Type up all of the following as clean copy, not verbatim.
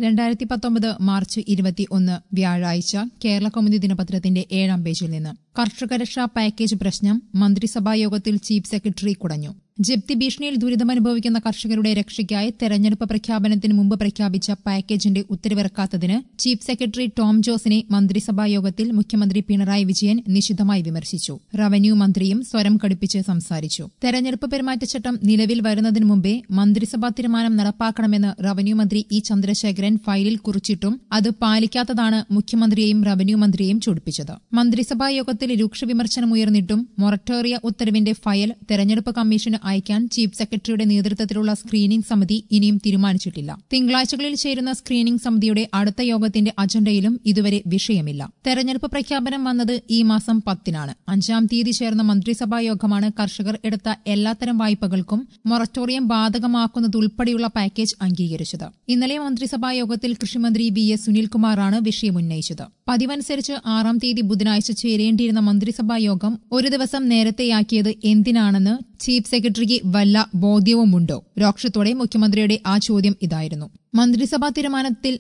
2019 March 21 വ്യാഴാഴ്ച കേരള കൗമുദി ദിനപത്രത്തിന്റെ 7-ാം പേജിൽ നിന്ന് കർഷകരക്ഷാ പാക്കേജ് പ്രശ്നം മന്ത്രിസഭായോഗത്തിൽ ചീഫ് സെക്രട്ടറി കുടഞ്ഞു. ജപ്തി ഭീഷണിയിൽ ദുരിതമനുഭവിക്കുന്ന കർഷകരുടെ രക്ഷയ്ക്കായി തെരഞ്ഞെടുപ്പ് പ്രഖ്യാപനത്തിന് മുമ്പ് പ്രഖ്യാപിച്ച പാക്കേജിന്റെ ഉത്തരവിറക്കാത്തതിന് ചീഫ് സെക്രട്ടറി ടോം ജോസിനെ മന്ത്രിസഭായോഗത്തിൽ മുഖ്യമന്ത്രി പിണറായി വിജയൻ നിശിതമായി വിമർശിച്ചു. റവന്യൂ മന്ത്രിയും സ്വരം കടുപ്പിച്ച് സംസാരിച്ചു. തെരഞ്ഞെടുപ്പ് പെരുമാറ്റച്ചട്ടം നിലവിൽ വരുന്നതിന് മുമ്പേ മന്ത്രിസഭാ തീരുമാനം നടപ്പാക്കണമെന്ന് റവന്യൂ മന്ത്രി ഇ ചന്ദ്രശേഖരൻ ഫയലിൽ കുറിച്ചിട്ടും അത് പാലിക്കാത്തതാണ് മുഖ്യമന്ത്രിയെയും റവന്യൂ മന്ത്രിയെയും ചൊടിപ്പിച്ചത്. മന്ത്രിസഭായോഗത്തിൽ രൂക്ഷ വിമർശനമുയർന്നിട്ടും മൊറട്ടോറിയ ഉത്തരവിന്റെ ഫയൽ തെരഞ്ഞെടുപ്പ് കമ്മീഷന് അയക്കാൻ ചീഫ് സെക്രട്ടറിയുടെ നേതൃത്വത്തിലുള്ള സ്ക്രീനിംഗ് സമിതി ഇനിയും തീരുമാനിച്ചിട്ടില്ല. തിങ്കളാഴ്ചകളിൽ ചേരുന്ന സ്ക്രീനിംഗ് സമിതിയുടെ അടുത്ത യോഗത്തിന്റെ അജണ്ടയിലും ഇതുവരെ വിഷയമില്ല. തെരഞ്ഞെടുപ്പ് പ്രഖ്യാപനം വന്നത് ഈ മാസം 10-നാണ്. 5-ാം തീയതി ചേർന്ന മന്ത്രിസഭാ യോഗമാണ് കർഷകർ എടുത്ത എല്ലാത്തരം വായ്പകൾക്കും മൊറട്ടോറിയം ബാധകമാക്കുന്നതുൾപ്പെടെയുള്ള പാക്കേജ് അംഗീകരിച്ചത്. ഇന്നലെ മന്ത്രിസഭാ യോഗത്തിൽ കൃഷിമന്ത്രി വി എസ് സുനിൽകുമാറാണ് വിഷയമുന്നയിച്ചത്. പതിവനുസരിച്ച് 6-ാം തീയതി ബുധനാഴ്ച ചേരേണ്ടിയിരുന്ന മന്ത്രിസഭാ യോഗം ഒരു ദിവസം നേരത്തെയാക്കിയത് എന്തിനാണെന്ന് ചീഫ് സെക്രട്ടറിക്ക് വല്ല ബോധ്യവുമുണ്ടോ? രോക്ഷത്തോടെ മുഖ്യമന്ത്രിയുടെ ആ ചോദ്യം ഇതായിരുന്നു. മന്ത്രിസഭാ തീരുമാനത്തിൽ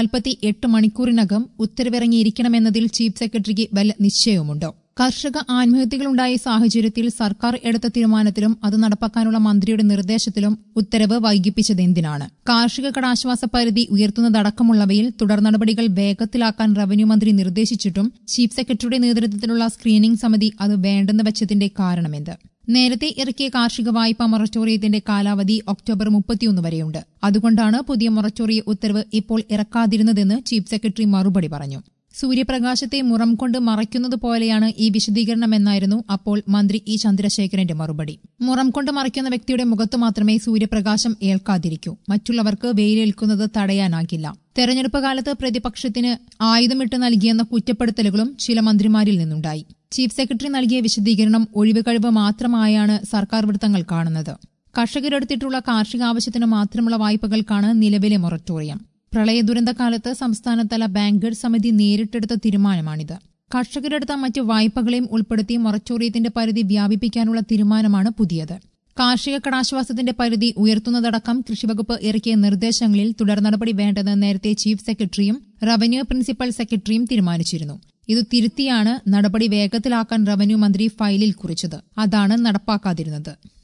48 മണിക്കൂറിനകം ഉത്തരവിറങ്ങിയിരിക്കണമെന്നതിൽ ചീഫ് സെക്രട്ടറിക്ക് വല്ല നിശ്ചയവുമുണ്ടോ? കർഷക ആത്മഹത്യകളുണ്ടായ സാഹചര്യത്തിൽ സർക്കാർ എടുത്ത തീരുമാനത്തിലും അത് നടപ്പാക്കാനുള്ള മന്ത്രിയുടെ നിർദ്ദേശത്തിലും ഉത്തരവ് വൈകിപ്പിച്ചതെന്തിനാണ്? കാർഷിക കടാശ്വാസ പരിധി ഉയർത്തുന്നതടക്കമുള്ളവയിൽ തുടർ നടപടികൾ വേഗത്തിലാക്കാൻ റവന്യൂ മന്ത്രി നിർദ്ദേശിച്ചിട്ടും ചീഫ് സെക്രട്ടറിയുടെ നേതൃത്വത്തിലുള്ള സ്ക്രീനിംഗ് സമിതി അത് വേണ്ടെന്ന് വെച്ചതിന്റെ കാരണമെന്ത്? നേരത്തെ ഇറക്കിയ കാർഷിക വായ്പാ മൊറട്ടോറിയത്തിന്റെ കാലാവധി ഒക്ടോബർ 31 വരെയുണ്ട്. അതുകൊണ്ടാണ് പുതിയ മൊറട്ടോറിയ ഉത്തരവ് ഇപ്പോൾ ഇറക്കാതിരുന്നതെന്ന് ചീഫ് സെക്രട്ടറി മറുപടി പറഞ്ഞു. സൂര്യപ്രകാശത്തെ മുറം കൊണ്ട് മറയ്ക്കുന്നത് പോലെയാണ് ഈ വിശദീകരണമെന്നായിരുന്നു അപ്പോൾ മന്ത്രി ഇ ചന്ദ്രശേഖരന്റെ മറുപടി. മുറം കൊണ്ട് മറയ്ക്കുന്ന വ്യക്തിയുടെ മുഖത്ത് മാത്രമേ സൂര്യപ്രകാശം ഏൽക്കാതിരിക്കൂ. മറ്റുള്ളവർക്ക് വെയിലേൽക്കുന്നത് തടയാനാകില്ല. തെരഞ്ഞെടുപ്പ് കാലത്ത് പ്രതിപക്ഷത്തിന് ആയുധമിട്ട് നൽകിയെന്ന കുറ്റപ്പെടുത്തലുകളും ചില മന്ത്രിമാരിൽ നിന്നുണ്ടായി. ചീഫ് സെക്രട്ടറി നൽകിയ വിശദീകരണം ഒഴിവുകഴിവ് മാത്രമായാണ് സർക്കാർ വൃത്തങ്ങൾ കാണുന്നത്. കർഷകരെടുത്തിട്ടുള്ള കാർഷിക ആവശ്യത്തിന് മാത്രമുള്ള വായ്പകൾക്കാണ് നിലവിലെ മൊറട്ടോറിയം. പ്രളയ ദുരന്തകാലത്ത് സംസ്ഥാനതല ബാങ്കേഴ്സ് സമിതി നേരിട്ടെടുത്ത തീരുമാനമാണിത്. കർഷകരെടുത്ത മറ്റ് വായ്പകളെയും ഉൾപ്പെടുത്തി മൊറട്ടോറിയത്തിന്റെ പരിധി വ്യാപിപ്പിക്കാനുള്ള തീരുമാനമാണ് പുതിയത്. കാർഷിക കടാശ്വാസത്തിന്റെ പരിധി ഉയർത്തുന്നതടക്കം കൃഷിവകുപ്പ് ഇറക്കിയ നിർദ്ദേശങ്ങളിൽ തുടർ നടപടി വേണ്ടെന്ന് നേരത്തെ ചീഫ് സെക്രട്ടറിയും റവന്യൂ പ്രിൻസിപ്പൽ സെക്രട്ടറിയും തീരുമാനിച്ചിരുന്നു. ഇത് തിരുത്തിയാണ് നടപടി വേഗത്തിലാക്കാൻ റവന്യൂ മന്ത്രി ഫയലിൽ കുറിച്ചത്. അതാണ് നടപ്പാക്കാതിരുന്നത്.